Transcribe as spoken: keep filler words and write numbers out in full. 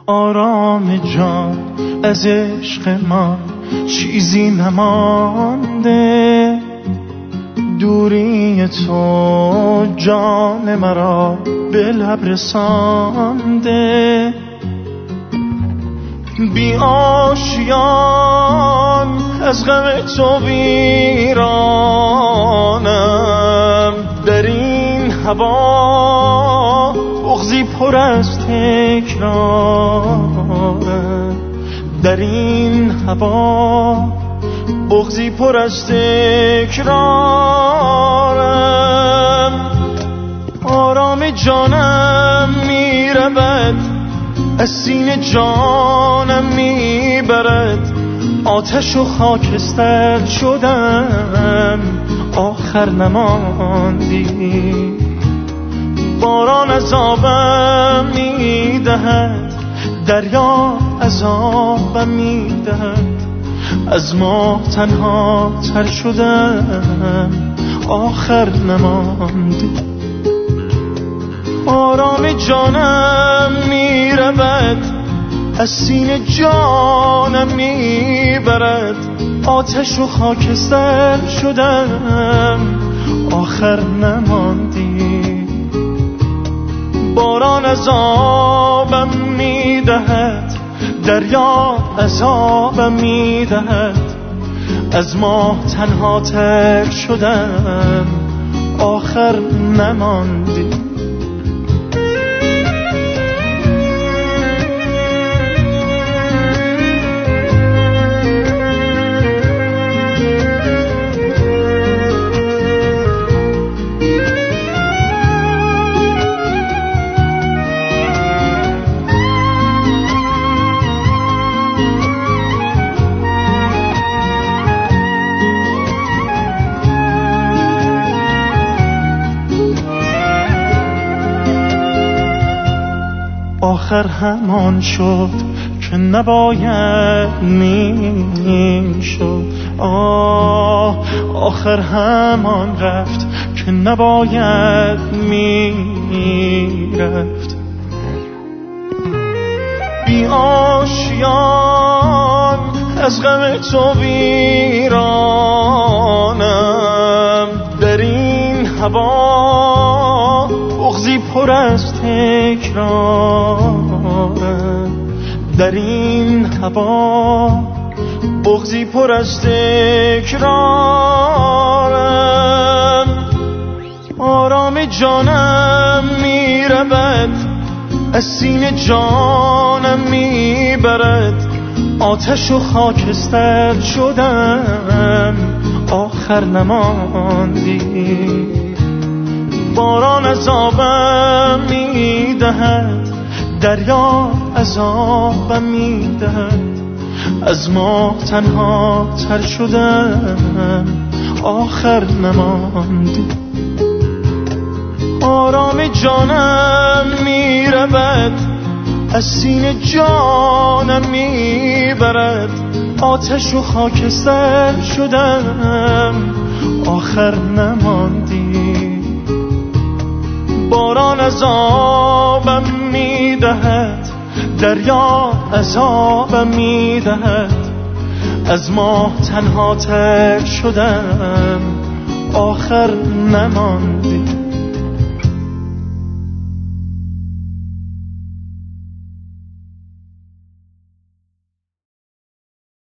آرام جان از عشق ما چیزی نمانده، دوری تو جان مرا به لب رسانده. بی آشیان از غم تو ویرانم، در این هوا بغضی پر از تکرارم، در این هوا بغضی پر از تکرارم. آرام جانم میرود از سینه جانم میبرد، آتش و خاکستر شدم آخر نماندی. باران عذابم میدهد، دریا عذابم میدهد، از ما تنها تر شدم آخر نماندی. آرام جانم میرود از سینه جانم میبرد، آتش و خاکستر شدم آخر نماندی. باران عذابم میدهد، دریا عذابم میدهد، از ما تنها تر شدم آخر نماندی. آخر همان شد که نباید میشد، آه آخر همان رفت که نباید میرفت. بی آشیان از غم تو ویرانم، در این هوا بغضی پر از تکرارم، در این هوا بغضی پر از تکرارم. آرام جانم میرود از سینه جانم میبرد، آتش و خاکستر شدم آخر نماندی. باران عذابم میدهد، دریا عذابم میدهد، از ما تنها تر شدم آخر نماندی. آرام جانم میرود از سینه جانم میبرد، آتش و خاکستر شدم آخر نماندی. باران عذابم میدهد، دریا عذابم میدهد، از ما تنها تر شدم آخر نماندی.